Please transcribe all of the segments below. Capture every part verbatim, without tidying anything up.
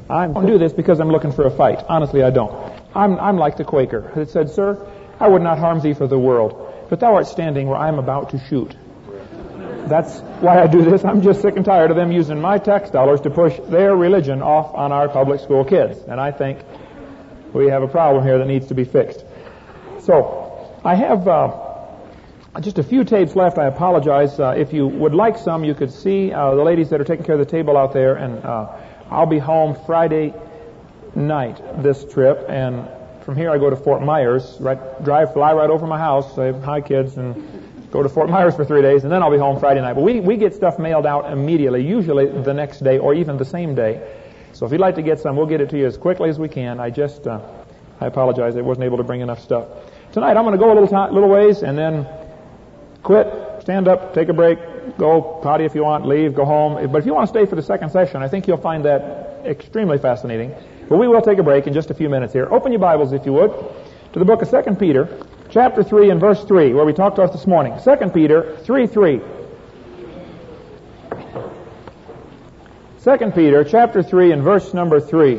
I don't do this because I'm looking for a fight. Honestly, I don't. I'm, I'm like the Quaker that said, Sir, I would not harm thee for the world, but thou art standing where I am about to shoot. That's why I do this. I'm just sick and tired of them using my tax dollars to push their religion off on our public school kids. And I think we have a problem here that needs to be fixed. So, I have uh, just a few tapes left. I apologize. Uh, if you would like some, you could see uh, the ladies that are taking care of the table out there. And uh, I'll be home Friday night this trip. And from here I go to Fort Myers, right, drive, fly right over my house, say hi kids, and go to Fort Myers for three days, and then I'll be home Friday night. But we, we get stuff mailed out immediately, usually the next day or even the same day. So if you'd like to get some, we'll get it to you as quickly as we can. I just, uh, I apologize, I wasn't able to bring enough stuff. Tonight I'm going to go a little, time, little ways and then quit, stand up, take a break, go potty if you want, leave, go home. But if you want to stay for the second session, I think you'll find that extremely fascinating. But we will take a break in just a few minutes here. Open your Bibles, if you would, to the book of Second Peter, chapter three and verse three, where we talked to us this morning. Second Peter three three. Second Peter chapter three and verse number three.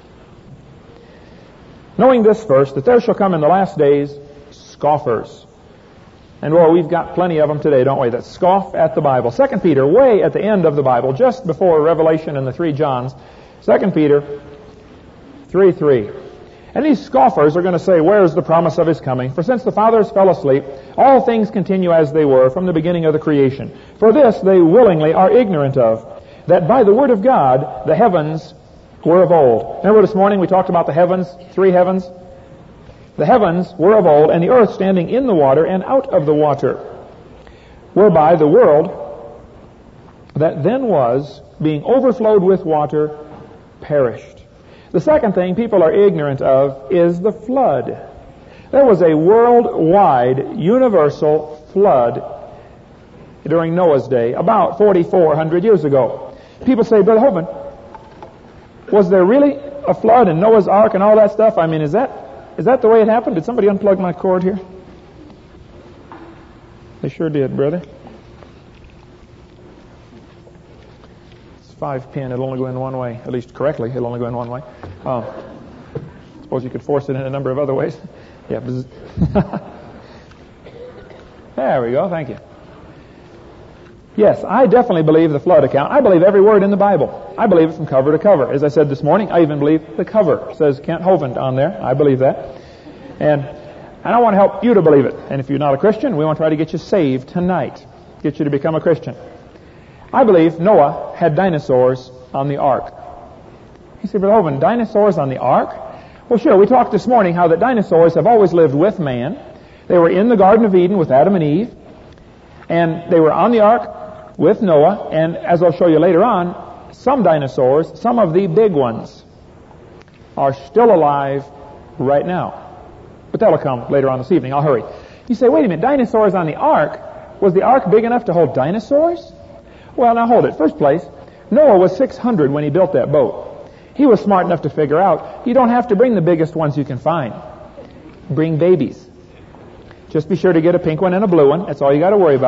Knowing this first, that there shall come in the last days scoffers. And well, we've got plenty of them today, don't we, that scoff at the Bible. Second Peter, way at the end of the Bible, just before Revelation and the three Johns. Second Peter three three. And these scoffers are going to say, where is the promise of his coming? For since the fathers fell asleep, all things continue as they were from the beginning of the creation. For this they willingly are ignorant of, that by the word of God the heavens were of old. Remember this morning we talked about the heavens, three heavens? The heavens were of old, and the earth standing in the water and out of the water, whereby the world that then was, being overflowed with water, perished. The second thing people are ignorant of is the flood. There was a worldwide, universal flood during Noah's day, about forty-four hundred years ago. People say, Brother Hovind, was there really a flood in Noah's Ark and all that stuff? I mean, is that is that the way it happened? Did somebody unplug my cord here? They sure did, brother. Five pin, it'll only go in one way, at least correctly, it'll only go in one way. Uh, suppose you could force it in a number of other ways. Yeah. There we go, thank you. Yes, I definitely believe the flood account. I believe every word in the Bible. I believe it from cover to cover. As I said this morning, I even believe the cover says Kent Hovind on there. I believe that. And, and I want to help you to believe it. And if you're not a Christian, we want to try to get you saved tonight, get you to become a Christian. I believe Noah had dinosaurs on the ark. You say, Brother Hovind, dinosaurs on the ark? Well, sure. We talked this morning how that dinosaurs have always lived with man. They were in the Garden of Eden with Adam and Eve. And they were on the ark with Noah. And as I'll show you later on, some dinosaurs, some of the big ones, are still alive right now. But that'll come later on this evening. I'll hurry. You say, wait a minute, dinosaurs on the ark? Was the ark big enough to hold dinosaurs? Well, now hold it. First place, Noah was six hundred when he built that boat. He was smart enough to figure out, you don't have to bring the biggest ones you can find. Bring babies. Just be sure to get a pink one and a blue one. That's all you got to worry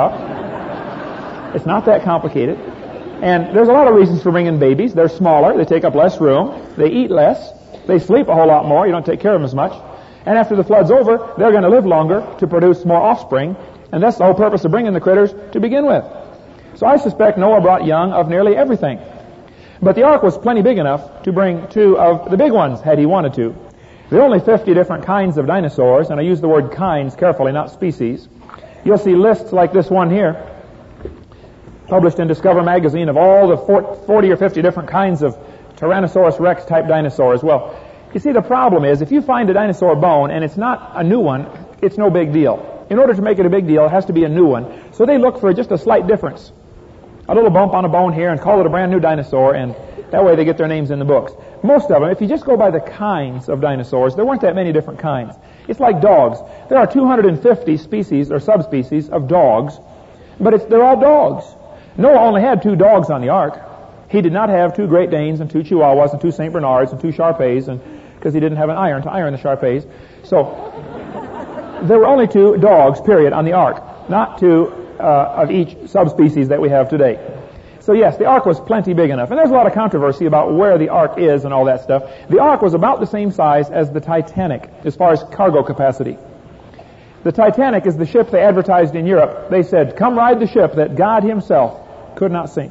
about. It's not that complicated. And there's a lot of reasons for bringing babies. They're smaller. They take up less room. They eat less. They sleep a whole lot more. You don't take care of them as much. And after the flood's over, they're going to live longer to produce more offspring. And that's the whole purpose of bringing the critters to begin with. So I suspect Noah brought young of nearly everything. But the ark was plenty big enough to bring two of the big ones, had he wanted to. There are only fifty different kinds of dinosaurs, and I use the word kinds carefully, not species. You'll see lists like this one here, published in Discover magazine, of all the forty or fifty different kinds of Tyrannosaurus Rex type dinosaurs. Well, you see, the problem is, if you find a dinosaur bone and it's not a new one, it's no big deal. In order to make it a big deal, it has to be a new one. So they look for just a slight difference. A little bump on a bone here and call it a brand new dinosaur, and that way they get their names in the books. Most of them, if you just go by the kinds of dinosaurs, there weren't that many different kinds. It's like dogs. There are two hundred fifty species or subspecies of dogs, but it's, they're all dogs. Noah only had two dogs on the ark. He did not have two Great Danes and two Chihuahuas and two Saint Bernards and two Shar-Peis, and because he didn't have an iron to iron the Shar-Peis. So there were only two dogs, period, on the ark, not two uh, of each subspecies that we have today. So yes, the ark was plenty big enough. And there's a lot of controversy about where the ark is and all that stuff. The ark was about the same size as the Titanic as far as cargo capacity. The Titanic is the ship they advertised in Europe. They said, come ride the ship that God himself could not sink.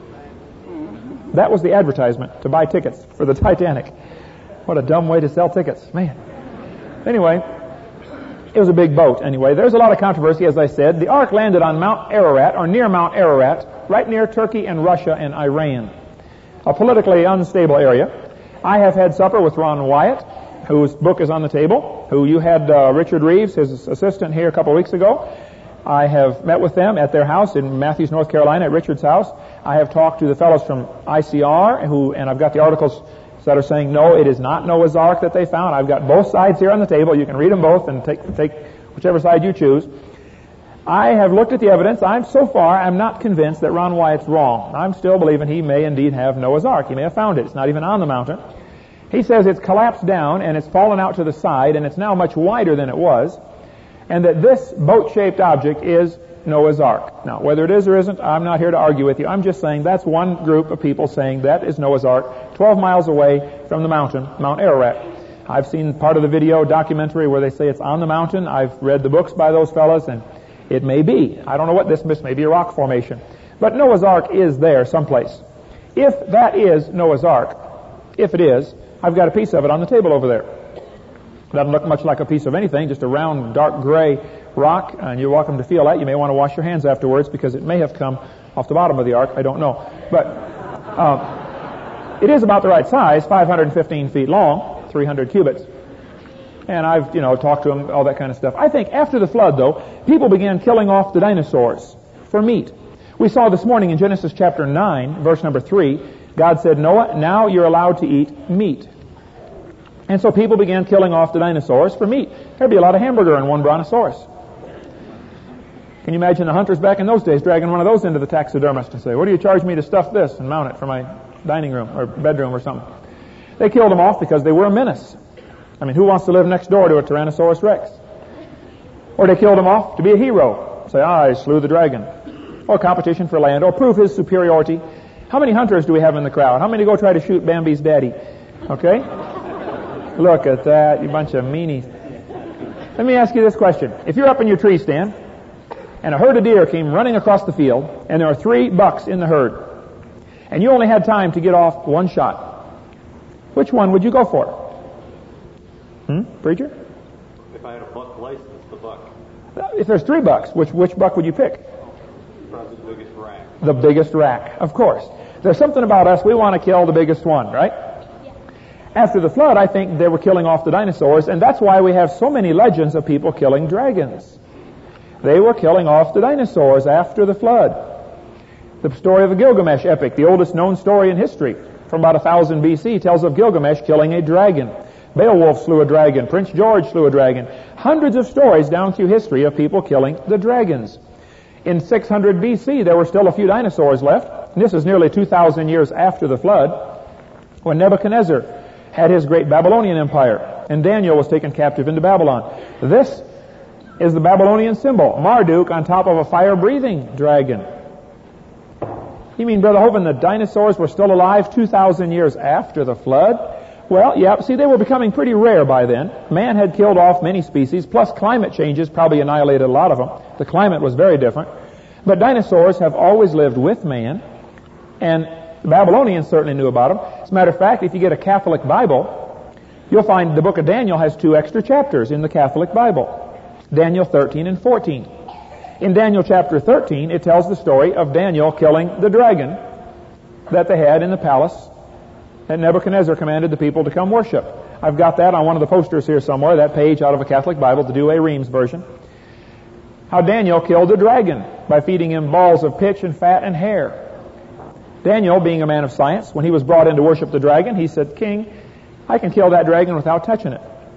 That was the advertisement to buy tickets for the Titanic. What a dumb way to sell tickets, man. Anyway, it was a big boat anyway. There's a lot of controversy, as I said. The ark landed on Mount Ararat, or near Mount Ararat, right near Turkey and Russia and Iran, a politically unstable area. I have had supper with Ron Wyatt, whose book is on the table, who you had uh, Richard Reeves, his assistant, here a couple of weeks ago. I have met with them at their house in Matthews, North Carolina, at Richard's house. I have talked to the fellows from I C R, who, and I've got the articles that are saying, no, it is not Noah's Ark that they found. I've got both sides here on the table. You can read them both and take, take whichever side you choose. I have looked at the evidence. I'm so far, I'm not convinced that Ron Wyatt's wrong. I'm still believing he may indeed have Noah's Ark. He may have found it. It's not even on the mountain. He says it's collapsed down and it's fallen out to the side and it's now much wider than it was, and that this boat-shaped object is Noah's Ark. Now, whether it is or isn't, I'm not here to argue with you. I'm just saying that's one group of people saying that is Noah's Ark, twelve miles away from the mountain, Mount Ararat. I've seen part of the video documentary where they say it's on the mountain. I've read the books by those fellas, and it may be. I don't know what this, this may be a rock formation. But Noah's Ark is there someplace. If that is Noah's Ark, if it is, I've got a piece of it on the table over there. Doesn't look much like a piece of anything, just a round, dark gray rock, and you're welcome to feel that. You may want to wash your hands afterwards because it may have come off the bottom of the ark. I don't know. But um, it is about the right size, five hundred fifteen feet long, three hundred cubits. And I've, you know, talked to them, all that kind of stuff. I think after the flood, though, people began killing off the dinosaurs for meat. We saw this morning in Genesis chapter nine, verse number three, God said, Noah, now you're allowed to eat meat. And so people began killing off the dinosaurs for meat. There'd be a lot of hamburger in one brontosaurus. Can you imagine the hunters back in those days dragging one of those into the taxidermist and say, what do you charge me to stuff this and mount it for my dining room or bedroom or something? They killed them off because they were a menace. I mean, who wants to live next door to a Tyrannosaurus Rex? Or they killed him off to be a hero. Say, I slew the dragon. Or competition for land, or prove his superiority. How many hunters do we have in the crowd? How many go try to shoot Bambi's daddy? Okay? Look at that, you bunch of meanies. Let me ask you this question. If you're up in your tree stand, and a herd of deer came running across the field, and there are three bucks in the herd, and you only had time to get off one shot, which one would you go for? Hmm? Preacher? If I had a buck license, the buck. If there's three bucks, which which buck would you pick? Probably the biggest rack. The biggest rack, of course. There's something about us, we want to kill the biggest one, right? Yeah. After the flood, I think they were killing off the dinosaurs, and that's why we have so many legends of people killing dragons. They were killing off the dinosaurs after the flood. The story of the Gilgamesh epic, the oldest known story in history, from about one thousand B C, tells of Gilgamesh killing a dragon. Beowulf slew a dragon. Prince George slew a dragon. Hundreds of stories down through history of people killing the dragons. In six hundred B C, there were still a few dinosaurs left. And this is nearly two thousand years after the flood, when Nebuchadnezzar had his great Babylonian empire, and Daniel was taken captive into Babylon. This is the Babylonian symbol, Marduk on top of a fire-breathing dragon. You mean, Brother Hovind, the dinosaurs were still alive two thousand years after the flood? Well, yeah, see, they were becoming pretty rare by then. Man had killed off many species, plus climate changes probably annihilated a lot of them. The climate was very different. But dinosaurs have always lived with man, and the Babylonians certainly knew about them. As a matter of fact, if you get a Catholic Bible, you'll find the book of Daniel has two extra chapters in the Catholic Bible. Daniel thirteen and fourteen. In Daniel chapter thirteen, it tells the story of Daniel killing the dragon that they had in the palace that Nebuchadnezzar commanded the people to come worship. I've got that on one of the posters here somewhere, that page out of a Catholic Bible, the Douay Rheims version. How Daniel killed the dragon by feeding him balls of pitch and fat and hair. Daniel, being a man of science, when he was brought in to worship the dragon, he said, King, I can kill that dragon without touching it.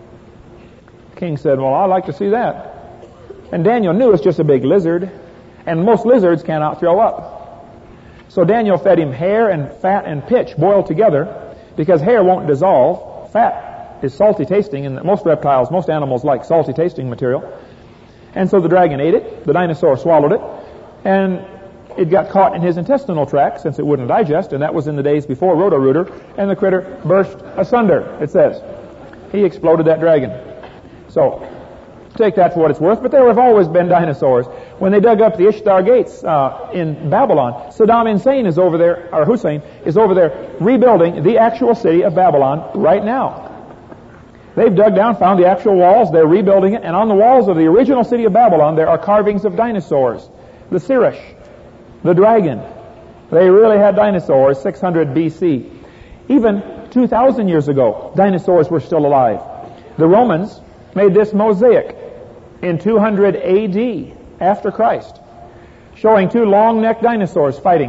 The king said, well, I'd like to see that. And Daniel knew it's just a big lizard, and most lizards cannot throw up. So Daniel fed him hair and fat and pitch boiled together, because hair won't dissolve. Fat is salty tasting, and most reptiles, most animals like salty tasting material. And so the dragon ate it, the dinosaur swallowed it, and it got caught in his intestinal tract since it wouldn't digest, and that was in the days before Roto-Rooter, and the critter burst asunder, it says. He exploded that dragon. So, take that for what it's worth, but there have always been dinosaurs. When they dug up the Ishtar Gates uh, in Babylon, Saddam Hussein is over there, or Hussein is over there rebuilding the actual city of Babylon right now. They've dug down, found the actual walls, they're rebuilding it, and on the walls of the original city of Babylon there are carvings of dinosaurs. The Sirish, the dragon. They really had dinosaurs, six hundred B C. Even two thousand years ago, dinosaurs were still alive. The Romans made this mosaic in two hundred A D, after Christ, showing two long-necked dinosaurs fighting,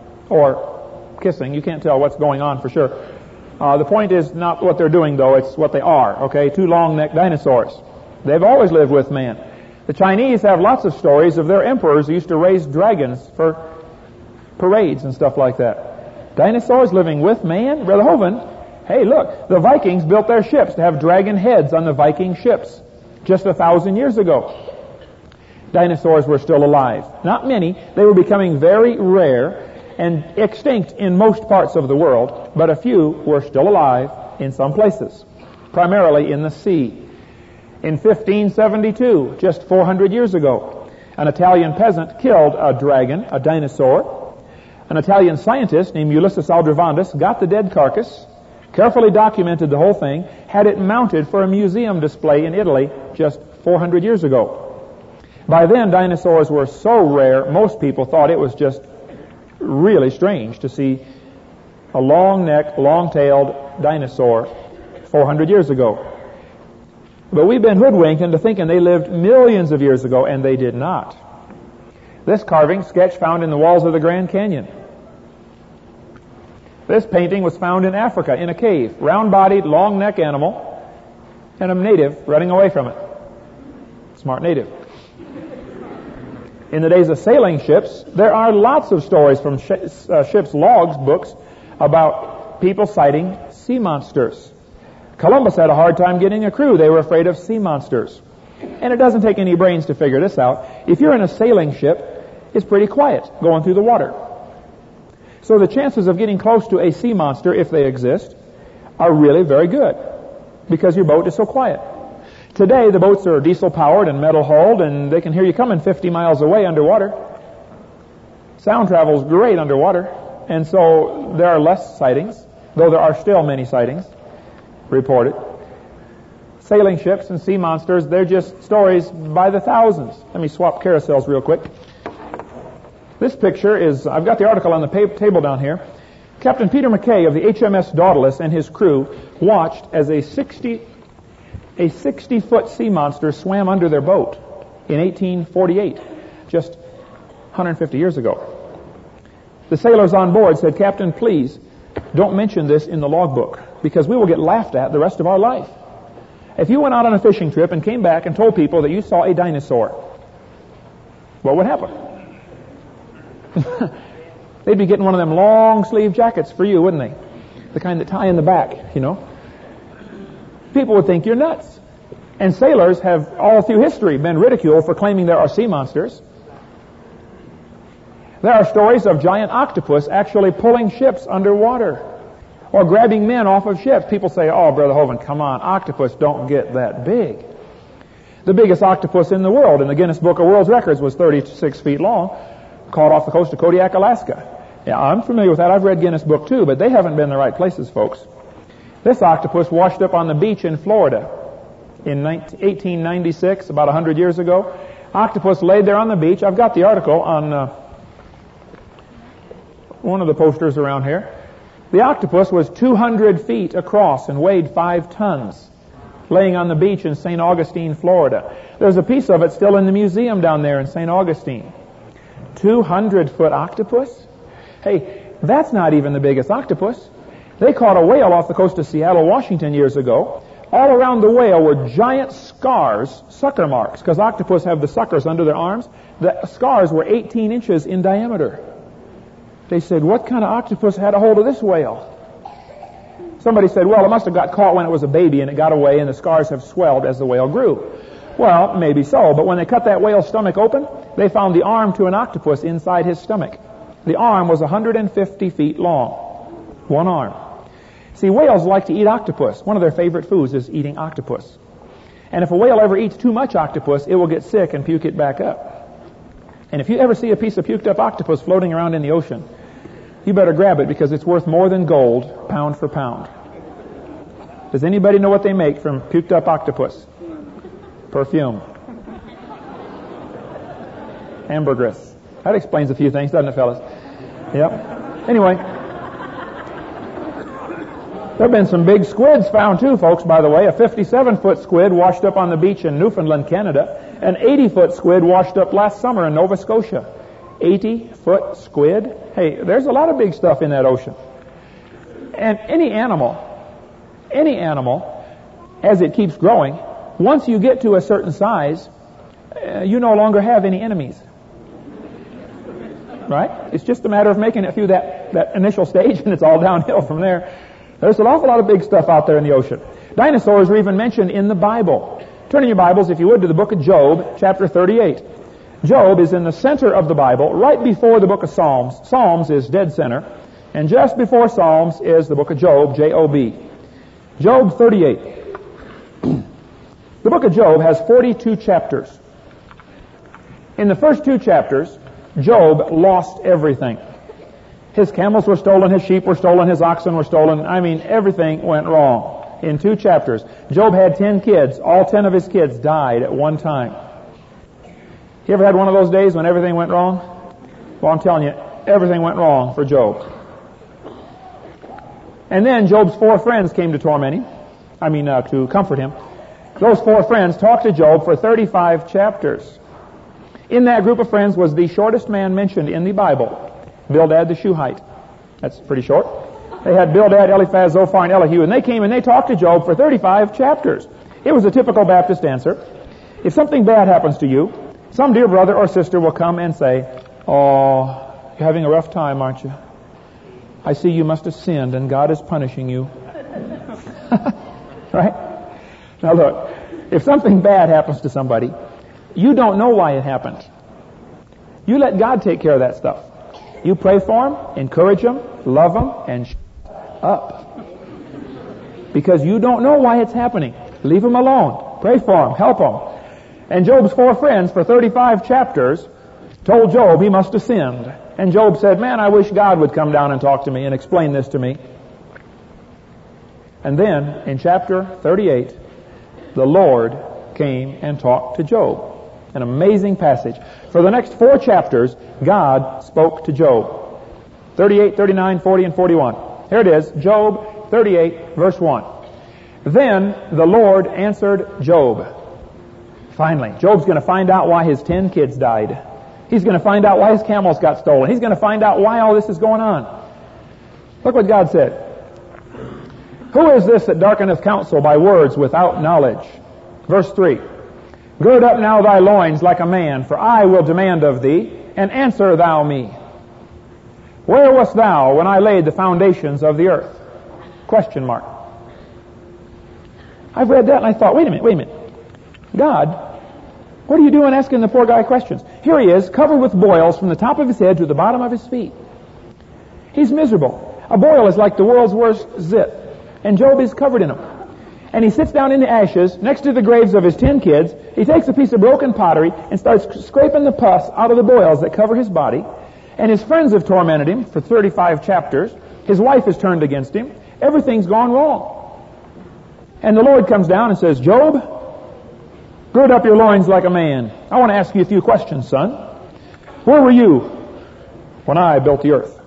or kissing. You can't tell what's going on for sure. Uh, the point is not what they're doing, though, it's what they are, okay? Two long-necked dinosaurs. They've always lived with man. The Chinese have lots of stories of their emperors who used to raise dragons for parades and stuff like that. Dinosaurs living with man? Brother Hovind, hey, look, the Vikings built their ships to have dragon heads on the Viking ships just a thousand years ago. Dinosaurs were still alive. Not many. They were becoming very rare and extinct in most parts of the world, but a few were still alive in some places, primarily in the sea. In fifteen seventy-two, just four hundred years ago, an Italian peasant killed a dragon, a dinosaur. An Italian scientist named Ulysses Aldrovandus got the dead carcass, carefully documented the whole thing, had it mounted for a museum display in Italy just four hundred years ago. By then, dinosaurs were so rare, most people thought it was just really strange to see a long-necked, long-tailed dinosaur four hundred years ago. But we've been hoodwinked into thinking they lived millions of years ago, and they did not. This carving, sketch found in the walls of the Grand Canyon. This painting was found in Africa, in a cave. Round-bodied, long-neck animal, and a native running away from it. Smart native. In the days of sailing ships, there are lots of stories from sh- uh, ships' logs, books, about people sighting sea monsters. Columbus had a hard time getting a crew. They were afraid of sea monsters. And it doesn't take any brains to figure this out. If you're in a sailing ship, it's pretty quiet going through the water. So the chances of getting close to a sea monster, if they exist, are really very good, because your boat is so quiet. Today, the boats are diesel-powered and metal-hulled, and they can hear you coming fifty miles away underwater. Sound travels great underwater, and so there are less sightings, though there are still many sightings reported. Sailing ships and sea monsters, they're just stories by the thousands. Let me swap carousels real quick. This picture is, I've got the article on the pa- table down here. Captain Peter McKay of the H M S Dauntless and his crew watched as a sixty A sixty-foot sea monster swam under their boat in eighteen forty-eight, just one hundred fifty years ago. The sailors on board said, "Captain, please, don't mention this in the logbook, because we will get laughed at the rest of our life. If you went out on a fishing trip and came back and told people that you saw a dinosaur, what would happen?" They'd be getting one of them long-sleeve jackets for you, wouldn't they? The kind that tie in the back, you know. People would think you're nuts. And sailors have all through history been ridiculed for claiming there are sea monsters. There are stories of giant octopus actually pulling ships underwater or grabbing men off of ships. People say, "Oh, Brother Hovind, come on, octopus don't get that big." The biggest octopus in the world in the Guinness Book of World Records was thirty-six feet long, caught off the coast of Kodiak, Alaska. Yeah, I'm familiar with that. I've read Guinness Book too, but they haven't been in the right places, folks. This octopus washed up on the beach in Florida in eighteen ninety-six, about one hundred years ago. Octopus laid there on the beach. I've got the article on uh, one of the posters around here. The octopus was two hundred feet across and weighed five tons, laying on the beach in Saint Augustine, Florida. There's a piece of it still in the museum down there in Saint Augustine. two hundred foot octopus? Hey, that's not even the biggest octopus. They caught a whale off the coast of Seattle, Washington years ago. All around the whale were giant scars, sucker marks, because octopus have the suckers under their arms. The scars were eighteen inches in diameter. They said, "What kind of octopus had a hold of this whale?" Somebody said, "Well, it must have got caught when it was a baby and it got away and the scars have swelled as the whale grew." Well, maybe so, but when they cut that whale's stomach open, they found the arm to an octopus inside his stomach. The arm was one hundred fifty feet long. One arm. See, whales like to eat octopus. One of their favorite foods is eating octopus. And if a whale ever eats too much octopus, it will get sick and puke it back up. And if you ever see a piece of puked up octopus floating around in the ocean, you better grab it because it's worth more than gold, pound for pound. Does anybody know what they make from puked up octopus? Perfume. Ambergris. That explains a few things, doesn't it, fellas? Yep. Anyway, there have been some big squids found too, folks, by the way. A fifty-seven foot squid washed up on the beach in Newfoundland, Canada. An eighty foot squid washed up last summer in Nova Scotia. eighty foot squid. Hey, there's a lot of big stuff in that ocean. And any animal, any animal, as it keeps growing, once you get to a certain size, uh, you no longer have any enemies. Right? It's just a matter of making it through that, that initial stage, and it's all downhill from there. There's an awful lot of big stuff out there in the ocean. Dinosaurs are even mentioned in the Bible. Turn in your Bibles, if you would, to the book of Job, chapter thirty-eight. Job is in the center of the Bible, right before the book of Psalms. Psalms is dead center. And just before Psalms is the book of Job, J O B. Job thirty-eight. The book of Job has forty-two chapters. In the first two chapters, Job lost everything. His camels were stolen, his sheep were stolen, his oxen were stolen. I mean, everything went wrong in two chapters. Job had ten kids. All ten of his kids died at one time. You ever had one of those days when everything went wrong? Well, I'm telling you, everything went wrong for Job. And then Job's four friends came to torment him. I mean, uh, to comfort him. Those four friends talked to Job for thirty-five chapters. In that group of friends was the shortest man mentioned in the Bible, Bildad the Shuhite. That's pretty short. They had Bildad, Eliphaz, Zophar, and Elihu, and they came and they talked to Job for thirty-five chapters. It was a typical Baptist answer. If something bad happens to you, some dear brother or sister will come and say, "Oh, you're having a rough time, aren't you? I see you must have sinned and God is punishing you." Right? Now look, if something bad happens to somebody, you don't know why it happened. You let God take care of that stuff. You pray for them, encourage them, love them, and shut up. Because you don't know why it's happening. Leave them alone. Pray for them. Help them. And Job's four friends for thirty-five chapters told Job he must have sinned. And Job said, "Man, I wish God would come down and talk to me and explain this to me." And then, in chapter thirty-eight, the Lord came and talked to Job. An amazing passage. For the next four chapters, God spoke to Job. thirty-eight, thirty-nine, forty, and forty-one. Here it is, Job thirty-eight, verse one. Then the Lord answered Job. Finally, Job's going to find out why his ten kids died. He's going to find out why his camels got stolen. He's going to find out why all this is going on. Look what God said. "Who is this that darkeneth counsel by words without knowledge?" Verse three. "Gird up now thy loins like a man, for I will demand of thee, and answer thou me. Where wast thou when I laid the foundations of the earth?" Question mark. I've read that and I thought, wait a minute, wait a minute. God, what are you doing asking the poor guy questions? Here he is, covered with boils from the top of his head to the bottom of his feet. He's miserable. A boil is like the world's worst zit, and Job is covered in them. And he sits down in the ashes next to the graves of his ten kids. He takes a piece of broken pottery and starts scraping the pus out of the boils that cover his body. And his friends have tormented him for thirty-five chapters. His wife has turned against him. Everything's gone wrong. And the Lord comes down and says, "Job, gird up your loins like a man. I want to ask you a few questions, son. Where were you when I built the earth?"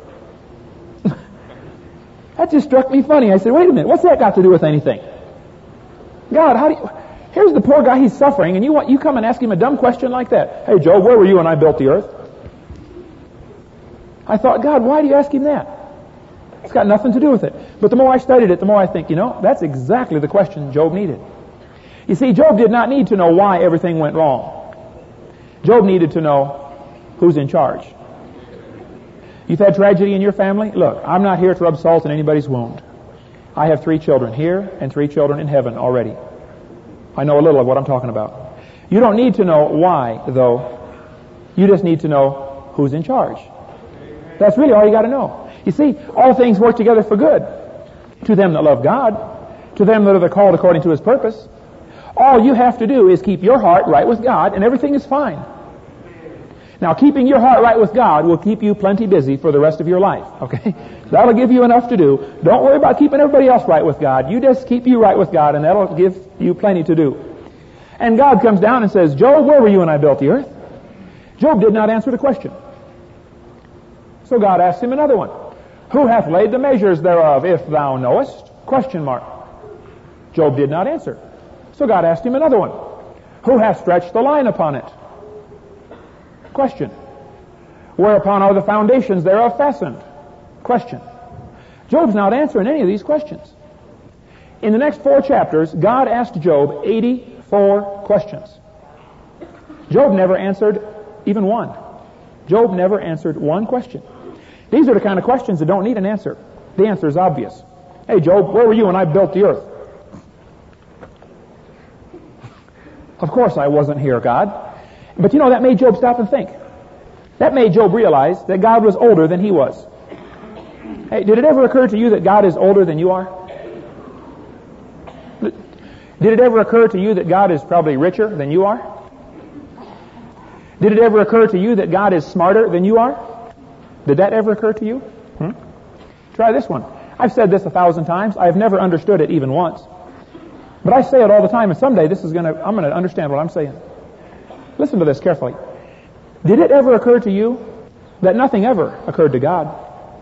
That just struck me funny. I said, wait a minute, what's that got to do with anything? God, how do you... Here's the poor guy, he's suffering, and you want you come and ask him a dumb question like that. "Hey, Job, where were you when I built the earth?" I thought, God, why do you ask him that? It's got nothing to do with it. But the more I studied it, the more I think, you know, that's exactly the question Job needed. You see, Job did not need to know why everything went wrong. Job needed to know who's in charge. You've had tragedy in your family? Look, I'm not here to rub salt in anybody's wound. I have three children here and three children in heaven already. I know a little of what I'm talking about. You don't need to know why, though. You just need to know who's in charge. That's really all you got to know. You see, all things work together for good to them that love God, to them that are called according to His purpose. All you have to do is keep your heart right with God, and everything is fine. Now, keeping your heart right with God will keep you plenty busy for the rest of your life, okay? That'll give you enough to do. Don't worry about keeping everybody else right with God. You just keep you right with God, and that'll give you plenty to do. And God comes down and says, Job, where were you when I built the earth? Job did not answer the question. So God asked him another one. Who hath laid the measures thereof, if thou knowest? Question mark. Job did not answer. So God asked him another one. Who hath stretched the line upon it? Question. Whereupon are the foundations thereof fastened? Question. Job's not answering any of these questions. In the next four chapters, God asked Job eighty-four questions. Job never answered even one. Job never answered one question. These are the kind of questions that don't need an answer. The answer is obvious. Hey, Job, where were you when I built the earth? Of course I wasn't here, God. But you know, that made Job stop and think. That made Job realize that God was older than he was. Hey, did it ever occur to you that God is older than you are? Did it ever occur to you that God is probably richer than you are? Did it ever occur to you that God is smarter than you are? Did that ever occur to you? Hmm? Try this one. I've said this a thousand times. I've never understood it even once. But I say it all the time, and someday this is going to, I'm going to understand what I'm saying. Listen to this carefully. Did it ever occur to you that nothing ever occurred to God?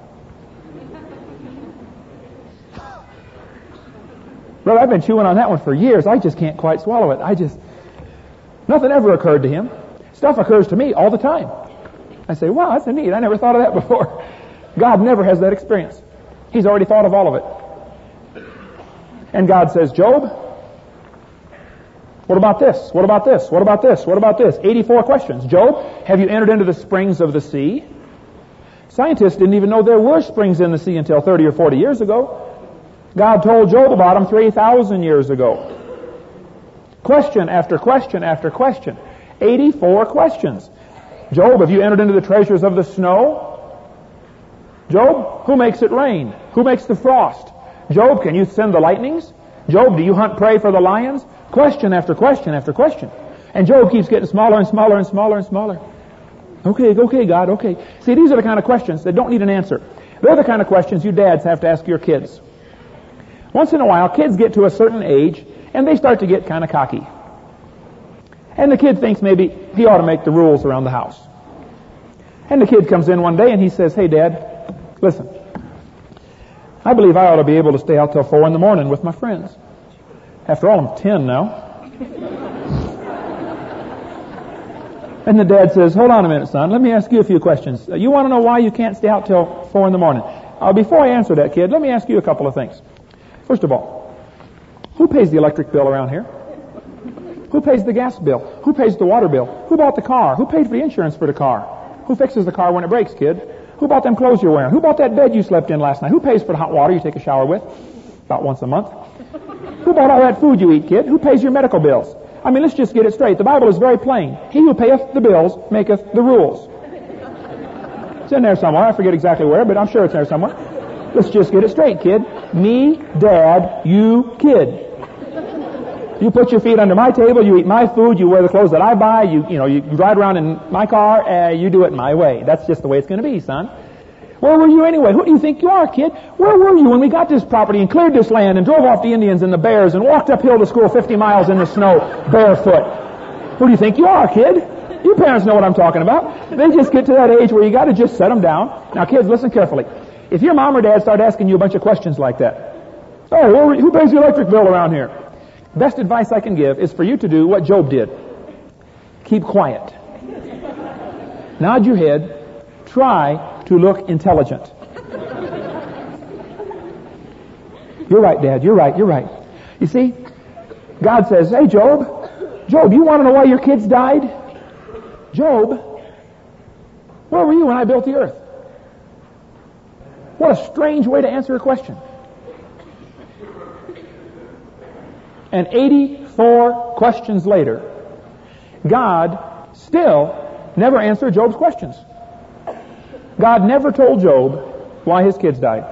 Brother, I've been chewing on that one for years. I just can't quite swallow it. I just, nothing ever occurred to him. Stuff occurs to me all the time. I say, wow, that's neat. I never thought of that before. God never has that experience. He's already thought of all of it. And God says, Job, what about this? What about this? What about this? What about this? eighty-four questions. Job, have you entered into the springs of the sea? Scientists didn't even know there were springs in the sea until thirty or forty years ago. God told Job about them three thousand years ago. Question after question after question. eighty-four questions. Job, have you entered into the treasures of the snow? Job, who makes it rain? Who makes the frost? Job, can you send the lightnings? Job, do you hunt prey for the lions? Question after question after question. And Job keeps getting smaller and smaller and smaller and smaller. Okay, okay, God, okay. See, these are the kind of questions that don't need an answer. They're the kind of questions you dads have to ask your kids. Once in a while, kids get to a certain age, and they start to get kind of cocky. And the kid thinks maybe he ought to make the rules around the house. And the kid comes in one day and he says, hey, Dad, listen, I believe I ought to be able to stay out till four in the morning with my friends. After all, I'm ten now. And the dad says, hold on a minute, son. Let me ask you a few questions. You want to know why you can't stay out till four in the morning? Uh, before I answer that, kid, let me ask you a couple of things. First of all, who pays the electric bill around here? Who pays the gas bill? Who pays the water bill? Who bought the car? Who paid for the insurance for the car? Who fixes the car when it breaks, kid? Who bought them clothes you're wearing? Who bought that bed you slept in last night? Who pays for the hot water you take a shower with? About once a month. Who bought all that food you eat, kid? Who pays your medical bills? I mean, let's just get it straight. The Bible is very plain. He who payeth the bills maketh the rules. It's in there somewhere. I forget exactly where, but I'm sure it's there somewhere. Let's just get it straight, kid. Me, Dad, you, kid. You put your feet under my table, you eat my food, you wear the clothes that I buy, you you know, you ride around in my car, uh, you do it my way. That's just the way it's going to be, son. Where were you anyway? Who do you think you are, kid? Where were you when we got this property and cleared this land and drove off the Indians and the bears and walked uphill to school fifty miles in the snow barefoot? Who do you think you are, kid? You parents know what I'm talking about. They just get to that age where you got to just set them down. Now, kids, listen carefully. If your mom or dad start asking you a bunch of questions like that, oh, who pays the electric bill around here? Best advice I can give is for you to do what Job did. Keep quiet. Nod your head. Try to look intelligent. You're right, Dad. You're right. You're right. You see, God says, hey, Job, Job, you want to know why your kids died? Job, where were you when I built the earth? What a strange way to answer a question. And eighty-four questions later, God still never answered Job's questions. God never told Job why his kids died.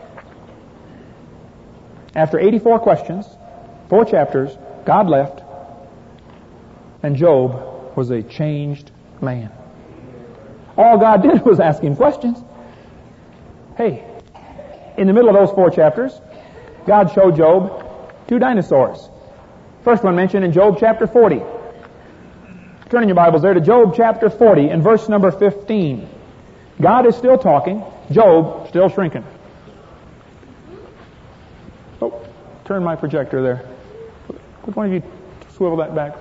After eighty-four questions, four chapters, God left, and Job was a changed man. All God did was ask him questions. Hey, in the middle of those four chapters, God showed Job two dinosaurs. First one mentioned in Job chapter forty. Turn in your Bibles there to Job chapter forty and verse number fifteen. God is still talking, Job still shrinking. Oh, turn my projector there. Would one of you swivel that back?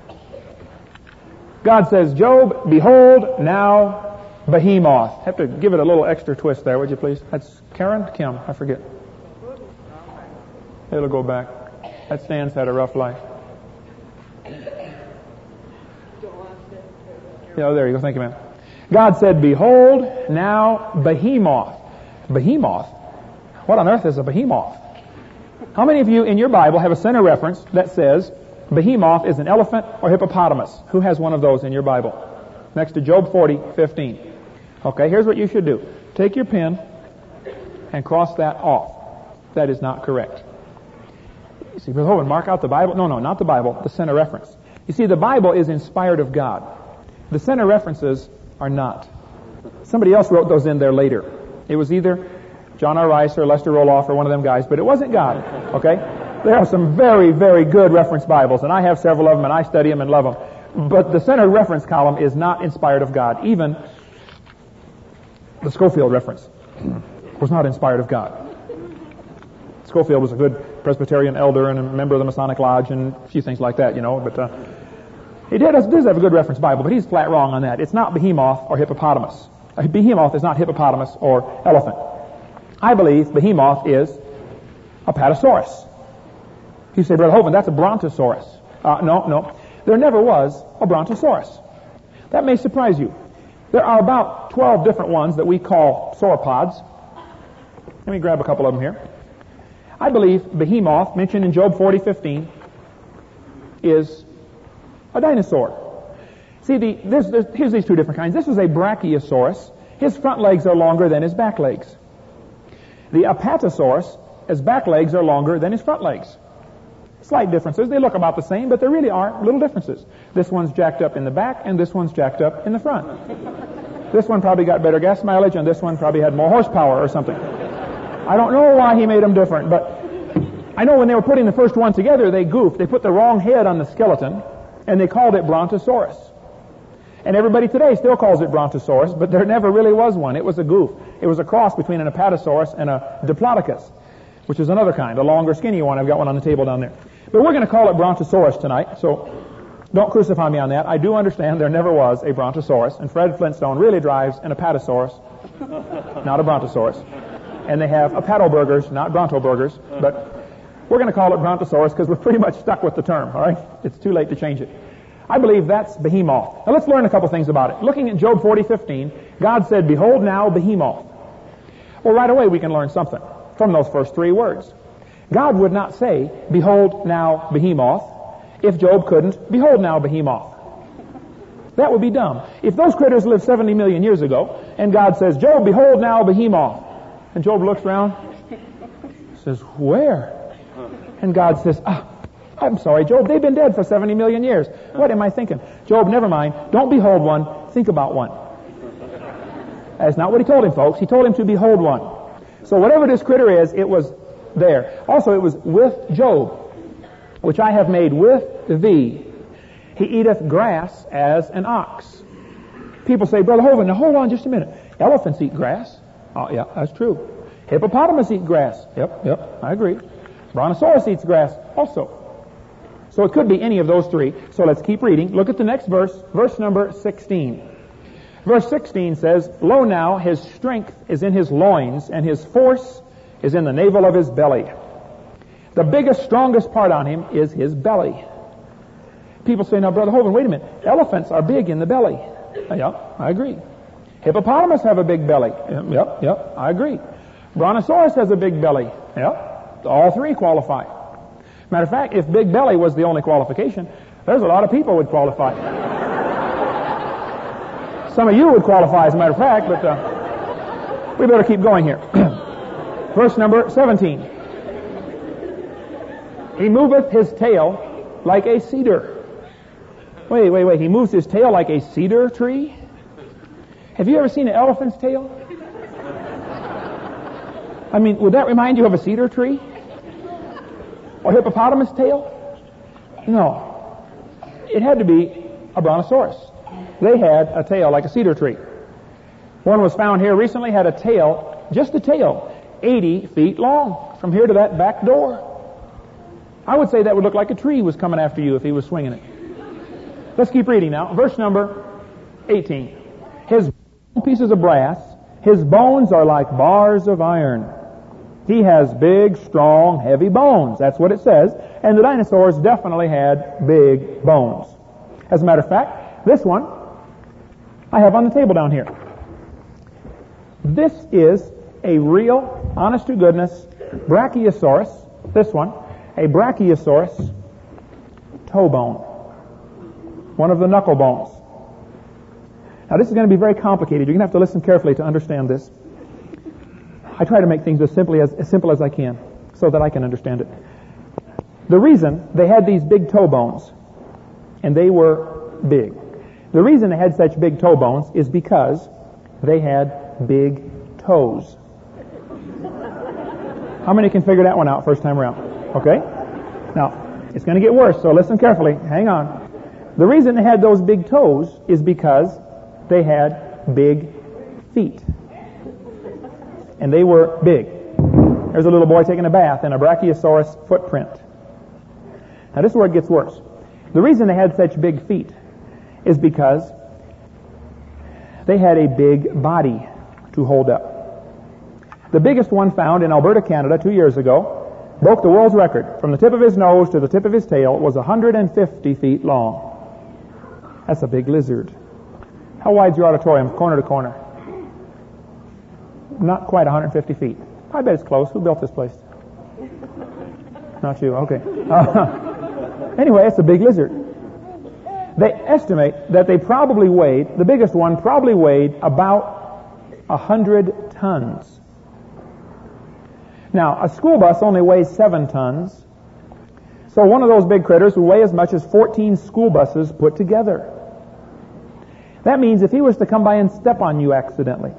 God says, Job, behold now Behemoth. Have to give it a little extra twist there, would you please? That's Karen? Kim? I forget. It'll go back. That Stan's had a rough life. Yeah, there you go. Thank you, ma'am. God said, behold now Behemoth. Behemoth? What on earth is a behemoth? How many of you in your Bible have a center reference that says Behemoth is an elephant or hippopotamus? Who has one of those in your Bible? Next to Job forty fifteen. Okay, here's what you should do. Take your pen and cross that off. That is not correct. You see, Brother Hovind, mark out the Bible. No, no, not the Bible, the center reference. You see, the Bible is inspired of God. The center references are not. Somebody else wrote those in there later. It was either John R. Rice or Lester Roloff or one of them guys, but it wasn't God. Okay? There are some very, very good reference Bibles, and I have several of them, and I study them and love them. But the center reference column is not inspired of God. Even the Schofield reference was not inspired of God. Schofield was a good Presbyterian elder and a member of the Masonic Lodge and a few things like that, you know. But uh, he did, does have a good reference Bible, but he's flat wrong on that. It's not Behemoth or hippopotamus. A behemoth is not hippopotamus or elephant. I believe Behemoth is Apatosaurus. You say, Brother Hovind, that's a Brontosaurus. Uh, no, no. There never was a Brontosaurus. That may surprise you. There are about twelve different ones that we call sauropods. Let me grab a couple of them here. I believe Behemoth, mentioned in Job forty fifteen, is a dinosaur. See, the, this, this, here's these two different kinds. This is a Brachiosaurus. His front legs are longer than his back legs. The Apatosaurus, his back legs are longer than his front legs. Slight differences. They look about the same, but there really are little differences. This one's jacked up in the back, and this one's jacked up in the front. This one probably got better gas mileage, and this one probably had more horsepower or something. I don't know why he made them different, but I know when they were putting the first one together, they goofed. They put the wrong head on the skeleton, and they called it Brontosaurus. And everybody today still calls it Brontosaurus, but there never really was one. It was a goof. It was a cross between an Apatosaurus and a Diplodocus, which is another kind, a longer, skinny one. I've got one on the table down there. But we're going to call it Brontosaurus tonight, so don't crucify me on that. I do understand there never was a Brontosaurus, and Fred Flintstone really drives an Apatosaurus, not a Brontosaurus. And they have Apato burgers, not Bronto burgers, but we're going to call it Brontosaurus because we're pretty much stuck with the term, all right? It's too late to change it. I believe that's Behemoth. Now let's learn a couple things about it. Looking at Job forty fifteen, God said, behold now Behemoth. Well, right away we can learn something from those first three words. God would not say, behold now Behemoth, if Job couldn't, behold now Behemoth. That would be dumb. If those critters lived seventy million years ago, and God says, Job, behold now Behemoth, and Job looks around, says, where? And God says, ah, I'm sorry, Job, they've been dead for seventy million years. What am I thinking? Job, never mind. Don't behold one. Think about one. That's not what he told him, folks. He told him to behold one. So whatever this critter is, it was there. Also, it was with Job, which I have made with thee. He eateth grass as an ox. People say, Brother Hovind, now hold on just a minute. Elephants eat grass. Oh, yeah, that's true. Hippopotamus eat grass. Yep, yep, I agree. Brontosaurus eats grass also. So it could be any of those three. So let's keep reading. Look at the next verse, verse number sixteen. Verse sixteen says, Lo now, his strength is in his loins, and his force is in the navel of his belly. The biggest, strongest part on him is his belly. People say, now, Brother Hovind, wait a minute. Elephants are big in the belly. Yeah, I agree. Hippopotamus have a big belly. Yep, yep, I agree. Brontosaurus has a big belly. Yep, all three qualify. Matter of fact, if big belly was the only qualification, There's a lot of people would qualify. Some of you would qualify, as a matter of fact, but uh, we better keep going here. Verse number seventeen. He moveth his tail like a cedar. Wait, wait, wait. He moves his tail like a cedar tree? Have you ever seen an elephant's tail? I mean, would that remind you of a cedar tree? Or hippopotamus tail? No. It had to be a brontosaurus. They had a tail like a cedar tree. One was found here recently, had a tail, just a tail, eighty feet long, from here to that back door. I would say that would look like a tree was coming after you if he was swinging it. Let's keep reading now. Verse number eighteen. His pieces of brass, his bones are like bars of iron. He has big, strong, heavy bones. That's what it says. And the dinosaurs definitely had big bones. As a matter of fact, this one I have on the table down here. This is a real, honest-to-goodness Brachiosaurus. This one, a Brachiosaurus toe bone. One of the knuckle bones. Now this is going to be very complicated. You're going to have to listen carefully to understand this. I try to make things as simply as, as simple as I can so that I can understand it. The reason they had these big toe bones, and they were big, the reason they had such big toe bones is because they had big toes. How many can figure that one out first time around? Okay? Now, it's going to get worse, so listen carefully. Hang on. The reason they had those big toes is because they had big feet. And they were big. There's a little boy taking a bath in a Brachiosaurus footprint. Now this is where it gets worse. The reason they had such big feet is because they had a big body to hold up. The biggest one found in Alberta, Canada, two years ago, broke the world's record. From the tip of his nose to the tip of his tail was one hundred fifty feet long. That's a big lizard. How wide's your auditorium, corner to corner? Not quite one hundred fifty feet. I bet it's close. Who built this place? Not you. Okay. Uh, anyway, it's a big lizard. They estimate that they probably weighed, the biggest one probably weighed about one hundred tons. Now, a school bus only weighs seven tons. So one of those big critters would weigh as much as fourteen school buses put together. That means if he was to come by and step on you accidentally,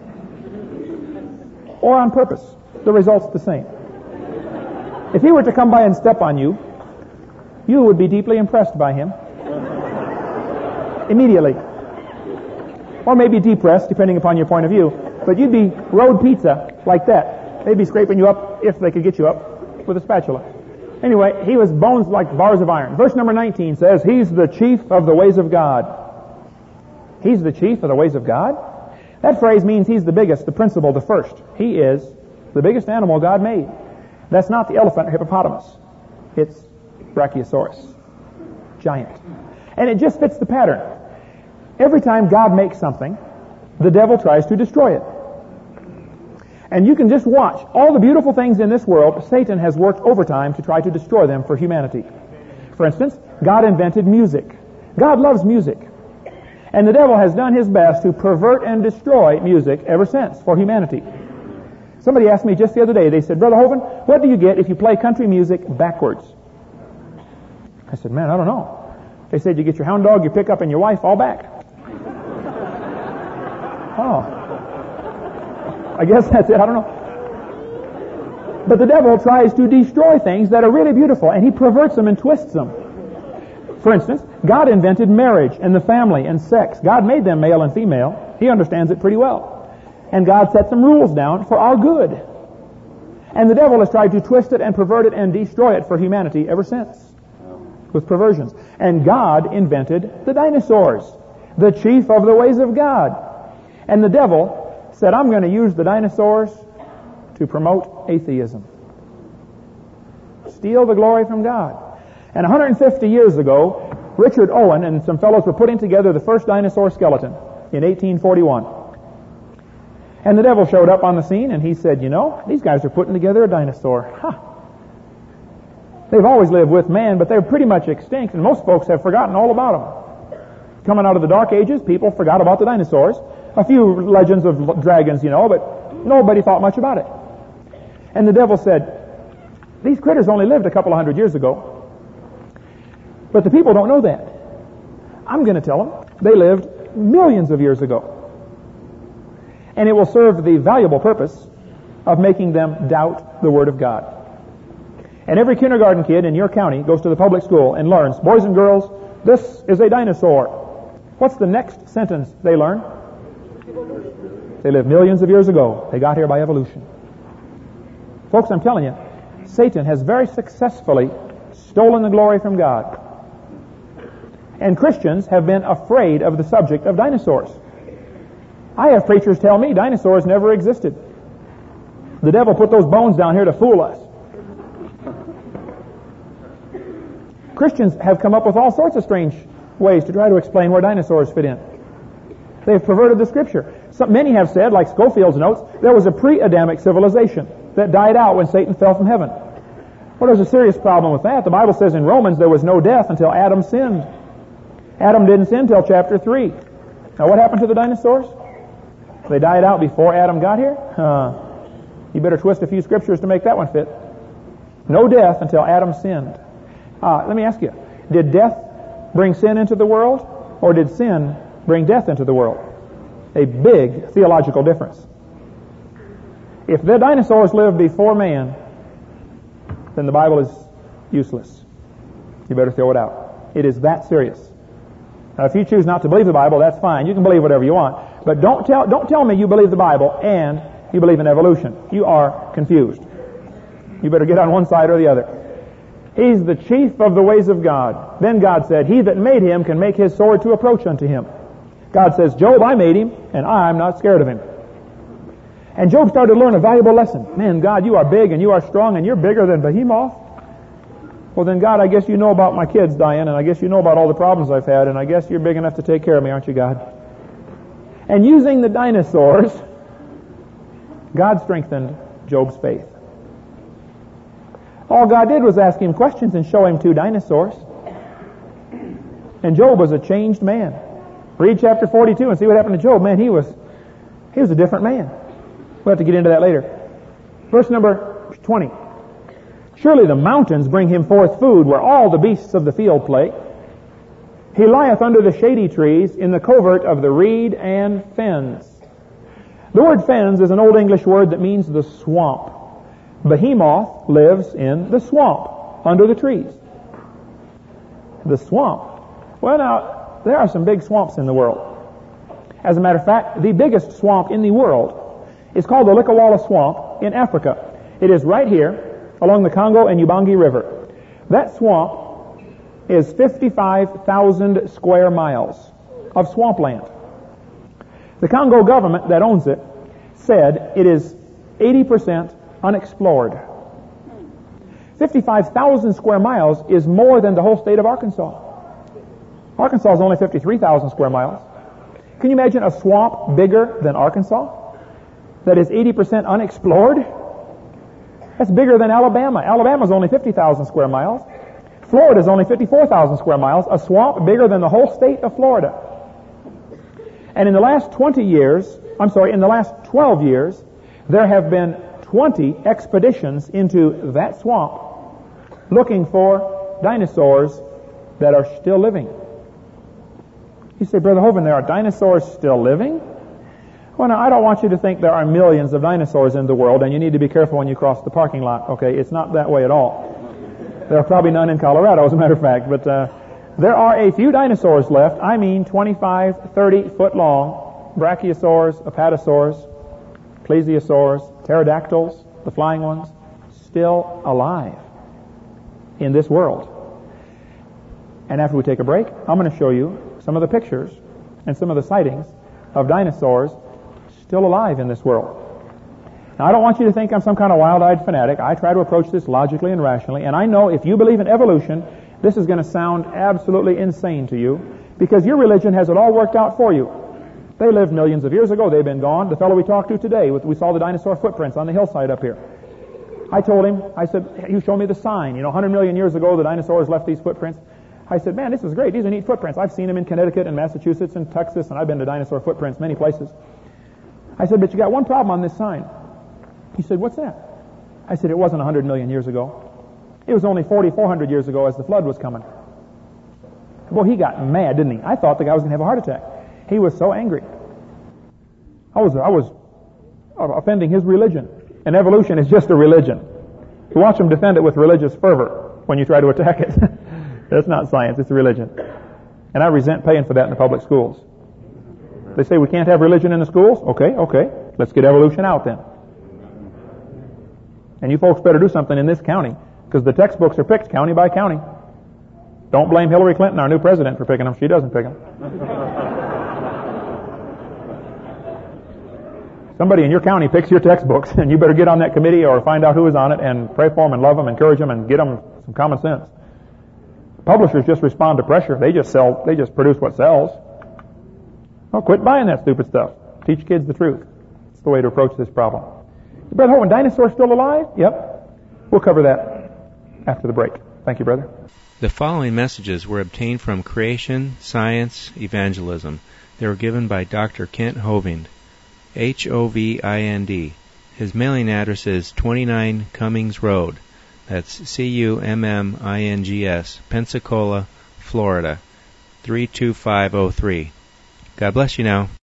or on purpose, the result's the same. If he were to come by and step on you, you would be deeply impressed by him. Immediately. Or maybe depressed, depending upon your point of view. But you'd be road pizza like that. They'd be scraping you up, if they could get you up, with a spatula. Anyway, he was bones like bars of iron. Verse number nineteen says, He's the chief of the ways of God. He's the chief of the ways of God? That phrase means he's the biggest, the principal, the first. He is the biggest animal God made. That's not the elephant or hippopotamus. It's Brachiosaurus. Giant. And it just fits the pattern. Every time God makes something, the devil tries to destroy it. And you can just watch all the beautiful things in this world. Satan has worked overtime to try to destroy them for humanity. For instance, God invented music. God loves music. And the devil has done his best to pervert and destroy music ever since for humanity. Somebody asked me just the other day, they said, Brother Hovind, what do you get if you play country music backwards? I said, man, I don't know. They said you get your hound dog, your pickup, and your wife all back. Oh. I guess that's it, I don't know. But the devil tries to destroy things that are really beautiful, and he perverts them and twists them. For instance, God invented marriage and the family and sex. God made them male and female. He understands it pretty well. And God set some rules down for our good. And the devil has tried to twist it and pervert it and destroy it for humanity ever since, with perversions. And God invented the dinosaurs, the chief of the ways of God. And the devil said, I'm going to use the dinosaurs to promote atheism. Steal the glory from God. And one hundred fifty years ago, Richard Owen and some fellows were putting together the first dinosaur skeleton in eighteen forty-one. And the devil showed up on the scene and he said, you know, these guys are putting together a dinosaur. Huh. They've always lived with man, but they're pretty much extinct, and most folks have forgotten all about them. Coming out of the Dark Ages, people forgot about the dinosaurs. A few legends of dragons, you know, but nobody thought much about it. And the devil said, these critters only lived a couple of hundred years ago. But the people don't know that. I'm going to tell them they lived millions of years ago. And it will serve the valuable purpose of making them doubt the Word of God. And every kindergarten kid in your county goes to the public school and learns, boys and girls, this is a dinosaur. What's the next sentence they learn? They lived millions of years ago. They got here by evolution. Folks, I'm telling you, Satan has very successfully stolen the glory from God. And Christians have been afraid of the subject of dinosaurs. I have preachers tell me dinosaurs never existed. The devil put those bones down here to fool us. Christians have come up with all sorts of strange ways to try to explain where dinosaurs fit in. They've perverted the Scripture. Some, many have said, like Scofield's notes, there was a pre-Adamic civilization that died out when Satan fell from heaven. Well, there's a serious problem with that. The Bible says in Romans there was no death until Adam sinned. Adam didn't sin until chapter three. Now what happened to the dinosaurs? They died out before Adam got here? Uh, you better twist a few scriptures to make that one fit. No death until Adam sinned. Uh, let me ask you, did death bring sin into the world, or did sin bring death into the world? A big theological difference. If the dinosaurs lived before man, then the Bible is useless. You better throw it out. It is that serious. Now, if you choose not to believe the Bible, that's fine. You can believe whatever you want. But don't tell, don't tell me you believe the Bible and you believe in evolution. You are confused. You better get on one side or the other. He's the chief of the ways of God. Then God said, he that made him can make his sword to approach unto him. God says, Job, I made him, and I'm not scared of him. And Job started to learn a valuable lesson. Man, God, you are big and you are strong and you're bigger than Behemoth. Well, then, God, I guess you know about my kids dying, and I guess you know about all the problems I've had, and I guess you're big enough to take care of me, aren't you, God? And using the dinosaurs, God strengthened Job's faith. All God did was ask him questions and show him two dinosaurs. And Job was a changed man. Read chapter forty-two and see what happened to Job. Man, he was he was a different man. We'll have to get into that later. Verse number twenty. Surely the mountains bring him forth food, where all the beasts of the field play. He lieth under the shady trees, in the covert of the reed and fens. The word fens is an Old English word that means the swamp. Behemoth lives in the swamp, under the trees. The swamp. Well, now, there are some big swamps in the world. As a matter of fact, the biggest swamp in the world is called the Likawala Swamp in Africa. It is right here along the Congo and Ubangi River. That swamp is fifty-five thousand square miles of swampland. The Congo government that owns it said it is eighty percent unexplored. fifty-five thousand square miles is more than the whole state of Arkansas. Arkansas is only fifty-three thousand square miles. Can you imagine a swamp bigger than Arkansas that is eighty percent unexplored? That's bigger than Alabama. Alabama is only fifty thousand square miles. Florida is only fifty-four thousand square miles. A swamp bigger than the whole state of Florida. And in the last twenty years, I'm sorry, in the last twelve years, there have been twenty expeditions into that swamp looking for dinosaurs that are still living. You say, Brother Hovind, there are dinosaurs still living? Well, now, I don't want you to think there are millions of dinosaurs in the world, and you need to be careful when you cross the parking lot, okay? It's not that way at all. There are probably none in Colorado, as a matter of fact, but uh, there are a few dinosaurs left. I mean twenty-five, thirty foot long. Brachiosaurs, apatosaurs, plesiosaurs, pterodactyls, the flying ones, still alive in this world. And after we take a break, I'm going to show you some of the pictures and some of the sightings of dinosaurs still alive in this world. Now, I don't want you to think I'm some kind of wild-eyed fanatic. I try to approach this logically and rationally, and I know if you believe in evolution, this is going to sound absolutely insane to you, because your religion has it all worked out for you. They lived millions of years ago. They've been gone. The fellow we talked to today, we saw the dinosaur footprints on the hillside up here. I told him, I said, he showed me the sign. You know, one hundred million years ago, the dinosaurs left these footprints. I said, man, this is great. These are neat footprints. I've seen them in Connecticut and Massachusetts and Texas, and I've been to dinosaur footprints many places. I said, but you got one problem on this sign. He said, what's that? I said, it wasn't one hundred million years ago. It was only forty-four hundred years ago as the flood was coming. Boy, he got mad, didn't he? I thought the guy was going to have a heart attack. He was so angry. I was, I was offending his religion. And evolution is just a religion. To watch him defend it with religious fervor when you try to attack it, that's not science, it's a religion. And I resent paying for that in the public schools. They say we can't have religion in the schools? Okay, okay. Let's get evolution out then. And you folks better do something in this county, because the textbooks are picked county by county. Don't blame Hillary Clinton, our new president, for picking them. She doesn't pick them. Somebody in your county picks your textbooks, and you better get on that committee or find out who is on it and pray for them and love them, encourage them, and get them some common sense. Publishers just respond to pressure. They just sell, they just produce what sells. Oh, quit buying that stupid stuff. Teach kids the truth. It's the way to approach this problem. Brother Holman, dinosaurs still alive? Yep. We'll cover that after the break. Thank you, brother. The following messages were obtained from Creation Science Evangelism. They were given by Doctor Kent Hovind, H O V I N D. His mailing address is twenty-nine Cummings Road. That's C U M M I N G S, Pensacola, Florida, three two five oh three. God bless you now.